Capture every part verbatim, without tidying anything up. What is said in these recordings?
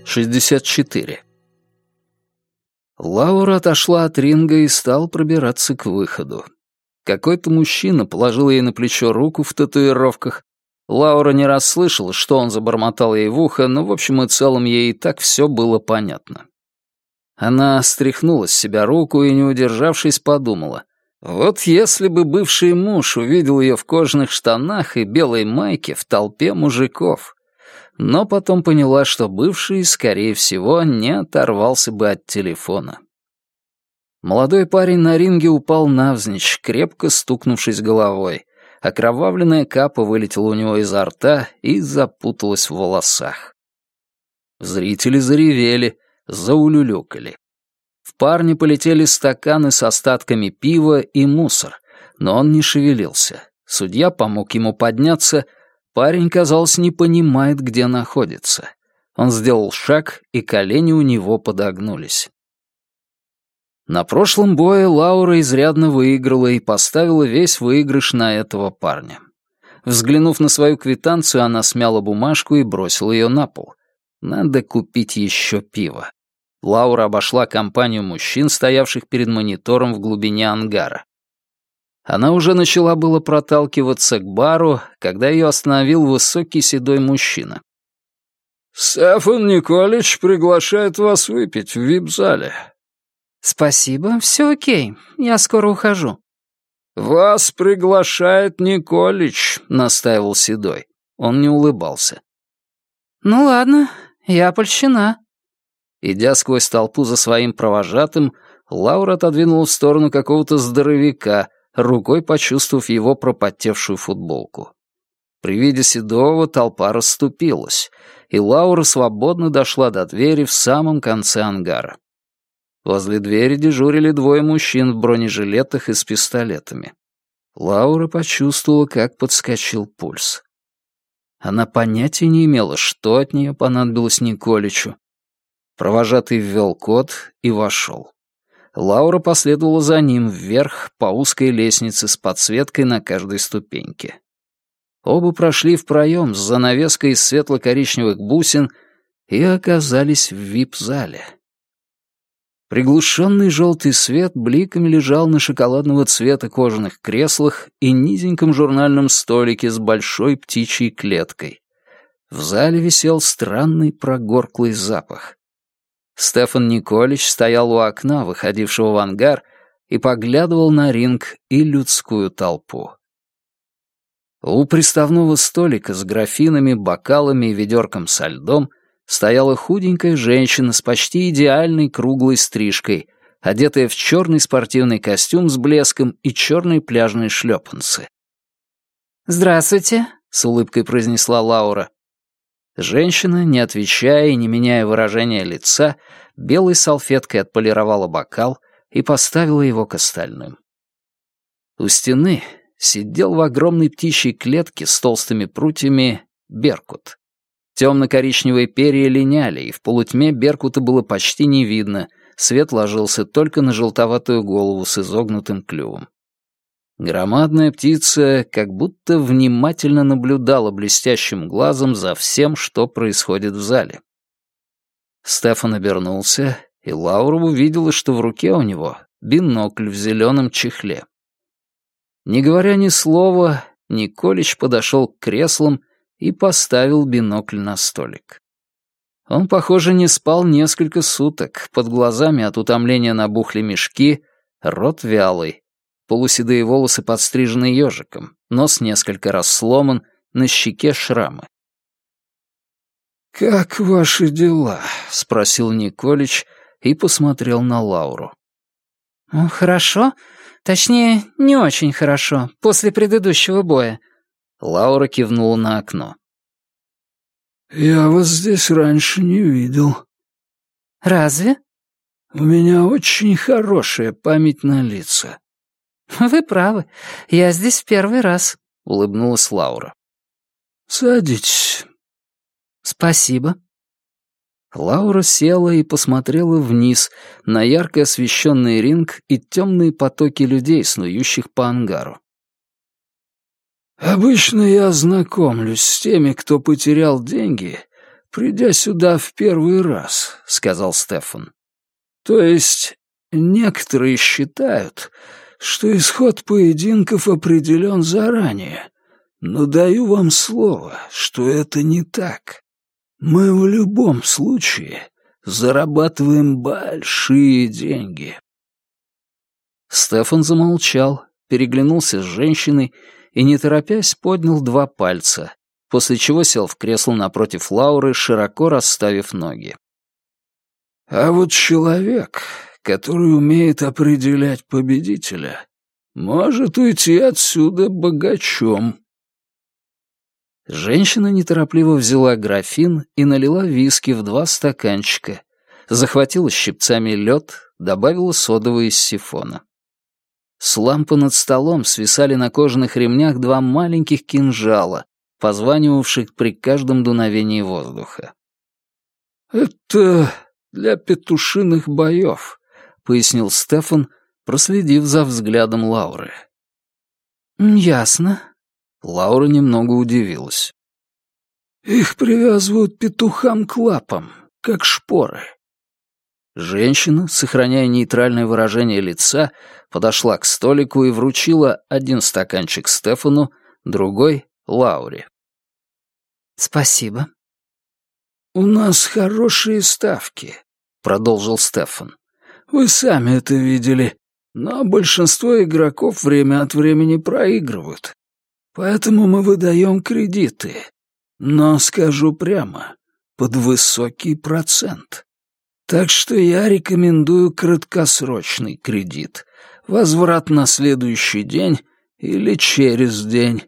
шестьдесят четыре. Лаура отошла от ринга и стала пробираться к выходу. Какой-то мужчина положил ей на плечо руку в татуировках. Лаура не раз слышала, что он забормотал ей в ухо, но в общем и целом ей и так все было понятно. Она стряхнула с себя руку и, не удержавшись, подумала: вот если бы бывший муж увидел ее в кожаных штанах и белой майке в толпе мужиков. Но потом поняла, что бывший, скорее всего, не оторвался бы от телефона. Молодой парень на ринге упал навзничь, крепко стукнувшись головой. Окровавленная капа вылетела у него изо рта и запуталась в волосах. Зрители заревели, заулюлюкали. В парня полетели стаканы с остатками пива и мусор, но он не шевелился. Судья помог ему подняться. Парень, казалось, не понимает, где находится. Он сделал шаг, и колени у него подогнулись. На прошлом бое Лаура изрядно выиграла и поставила весь выигрыш на этого парня. Взглянув на свою квитанцию, она смяла бумажку и бросила ее на пол. Надо купить еще пиво. Лаура обошла компанию мужчин, стоявших перед монитором в глубине ангара. Она уже начала было проталкиваться к бару, когда ее остановил высокий седой мужчина. «Стефан Николич приглашает вас выпить в вип-зале». «Спасибо, все окей, я скоро ухожу». «Вас приглашает Николич», — настаивал седой. Он не улыбался. «Ну ладно, я польщена». Идя сквозь толпу за своим провожатым, Лаура отодвинула в сторону какого-то здоровяка, рукой почувствовав его пропотевшую футболку. При виде седого толпа расступилась, и Лаура свободно дошла до двери в самом конце ангара. Возле двери дежурили двое мужчин в бронежилетах и с пистолетами. Лаура почувствовала, как подскочил пульс. Она понятия не имела, что от нее понадобилось Николичу. Провожатый ввел код и вошел. Лаура последовала за ним вверх по узкой лестнице с подсветкой на каждой ступеньке. Оба прошли в проем с занавеской из светло-коричневых бусин и оказались в вип-зале. Приглушенный желтый свет бликами лежал на шоколадного цвета кожаных креслах и низеньком журнальном столике с большой птичьей клеткой. В зале висел странный прогорклый запах. Стефан Николич стоял у окна, выходившего в ангар, и поглядывал на ринг и людскую толпу. У приставного столика с графинами, бокалами и ведерком со льдом стояла худенькая женщина с почти идеальной круглой стрижкой, одетая в черный спортивный костюм с блеском и черные пляжные шлепанцы. «Здравствуйте», — с улыбкой произнесла Лаура. Женщина, не отвечая и не меняя выражения лица, белой салфеткой отполировала бокал и поставила его к остальным. У стены сидел в огромной птичьей клетке с толстыми прутьями беркут. Темно-коричневые перья линяли, и в полутьме беркута было почти не видно, свет ложился только на желтоватую голову с изогнутым клювом. Громадная птица как будто внимательно наблюдала блестящим глазом за всем, что происходит в зале. Стефан обернулся, и Лаура увидела, что в руке у него бинокль в зеленом чехле. Не говоря ни слова, Николич подошел к креслам и поставил бинокль на столик. Он, похоже, не спал несколько суток, под глазами от утомления набухли мешки, рот вялый. Полуседые волосы подстрижены ежиком, нос несколько раз сломан, на щеке шрамы. «Как ваши дела?» — спросил Николич и посмотрел на Лауру. «Хорошо. Точнее, не очень хорошо, после предыдущего боя». Лаура кивнула на окно. «Я вас здесь раньше не видел». «Разве?» «У меня очень хорошая память на лица». «Вы правы. Я здесь в первый раз», — улыбнулась Лаура. «Садитесь». «Спасибо». Лаура села и посмотрела вниз на ярко освещенный ринг и темные потоки людей, снующих по ангару. «Обычно я знакомлюсь с теми, кто потерял деньги, придя сюда в первый раз», — сказал Стефан. «То есть некоторые считают, что исход поединков определен заранее, но даю вам слово, что это не так. Мы в любом случае зарабатываем большие деньги». Стефан замолчал, переглянулся с женщиной и, не торопясь, поднял два пальца, после чего сел в кресло напротив Лауры, широко расставив ноги. «А вот человек, который умеет определять победителя, может уйти отсюда богачом». Женщина неторопливо взяла графин и налила виски в два стаканчика, захватила щипцами лед, добавила содовый из сифона. С лампы над столом свисали на кожаных ремнях два маленьких кинжала, позванивавших при каждом дуновении воздуха. «Это для петушиных боев», — пояснил Стефан, проследив за взглядом Лауры. «Ясно». Лаура немного удивилась. «Их привязывают петухам к лапам, как шпоры». Женщина, сохраняя нейтральное выражение лица, подошла к столику и вручила один стаканчик Стефану, другой — Лауре. «Спасибо». «У нас хорошие ставки», — продолжил Стефан. «Вы сами это видели, но большинство игроков время от времени проигрывают. Поэтому мы выдаем кредиты. Но, скажу прямо, под высокий процент. Так что я рекомендую краткосрочный кредит. Возврат на следующий день или через день».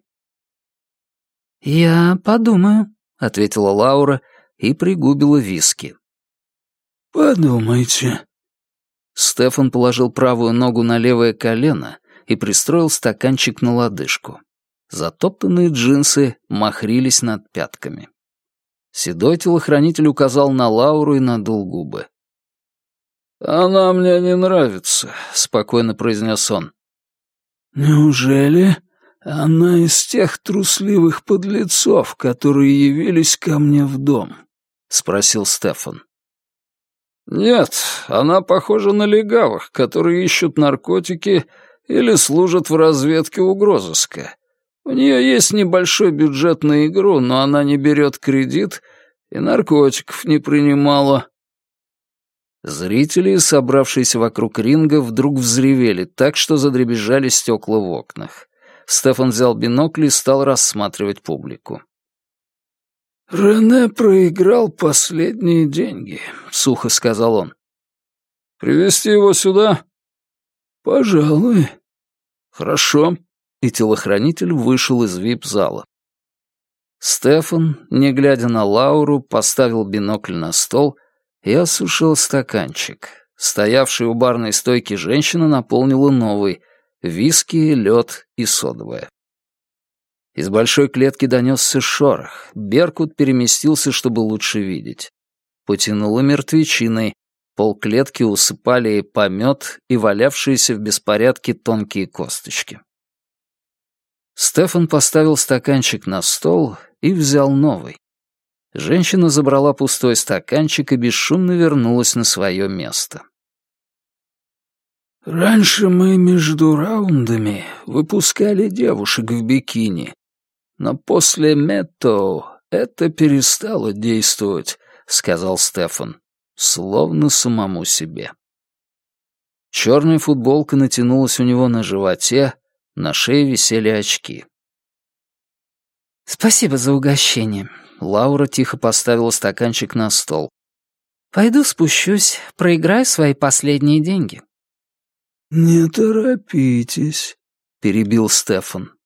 «Я подумаю», — ответила Лаура и пригубила виски. «Подумайте». Стефан положил правую ногу на левое колено и пристроил стаканчик на лодыжку. Затоптанные джинсы махрились над пятками. Седой телохранитель указал на Лауру и надул губы. «Она мне не нравится», — спокойно произнес он. «Неужели она из тех трусливых подлецов, которые явились ко мне в дом?» — спросил Стефан. «Нет, она похожа на легавых, которые ищут наркотики или служат в разведке угрозыска. У нее есть небольшой бюджет на игру, но она не берет кредит и наркотиков не принимала». Зрители, собравшиеся вокруг ринга, вдруг взревели так, что задребезжали стекла в окнах. Стефан взял бинокль и стал рассматривать публику. «Рене проиграл последние деньги», — сухо сказал он. «Привезти его сюда?» «Пожалуй». «Хорошо». И телохранитель вышел из вип-зала. Стефан, не глядя на Лауру, поставил бинокль на стол и осушил стаканчик. Стоявшая у барной стойки женщина наполнила новый — виски, лед и содовое. Из большой клетки донесся шорох. Беркут переместился, чтобы лучше видеть. Потянуло мертвечиной. Пол клетки усыпали помет и валявшиеся в беспорядке тонкие косточки. Стефан поставил стаканчик на стол и взял новый. Женщина забрала пустой стаканчик и бесшумно вернулась на свое место. «Раньше мы между раундами выпускали девушек в бикини, но после Мэттоу это перестало действовать», — сказал Стефан, словно самому себе. Черная футболка натянулась у него на животе, на шее висели очки. «Спасибо за угощение». Лаура тихо поставила стаканчик на стол. «Пойду спущусь, проиграю свои последние деньги». «Не торопитесь», — перебил Стефан.